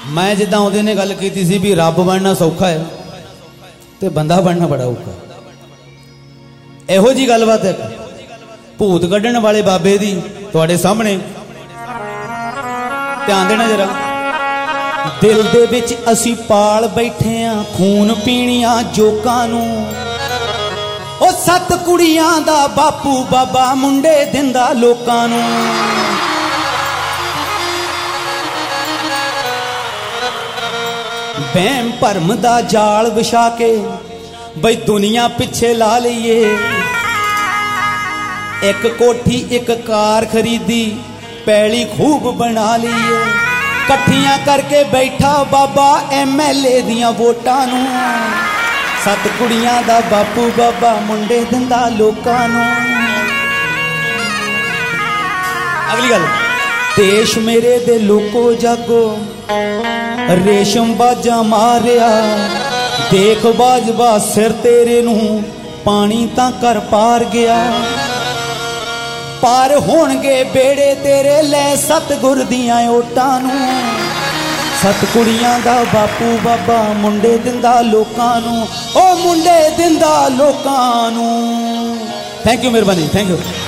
मैं जिदा उहदे ने गल की सी भी रब बनना सौखा है तो बंदा बनना बड़ा औखा। इहो जी गलबात है भूत कढ़न वाले बाबे दी तुहाडे सामने ध्यान देना जरा। दिल दे विच असी पाल बैठे आ खून पीणिया जोकां नूं ओ सत कुड़ियां दा बापू बाबा मुंडे दिंदा लोकां नूं। वहम भरम दा जाल विछा के बई दुनिया पिछे ला लईए। एक कोठी एक कार खरीदी पैली खूब बना लीए। कट्ठियां करके बैठा बाबा MLA दियां वोटां नूं। सत कुड़ियां दा बापू बाबा मुंडे दिंदा लोकां नूं। अगली गल देश मेरे दे लोको जागो रेशम बाजा मारिया। देख बाजवा सिर तेरे नूं पानी तां कर पार गया। पार होणगे बेड़े तेरे लै सतगुर दियां ओटां नूं। सत कुड़ियां दा बापू बाबा मुंडे दिंदा लोकां नूं ओ मुंडे दिंदा लोकां नूं। थैंक यू मेहरबानी थैंक यू।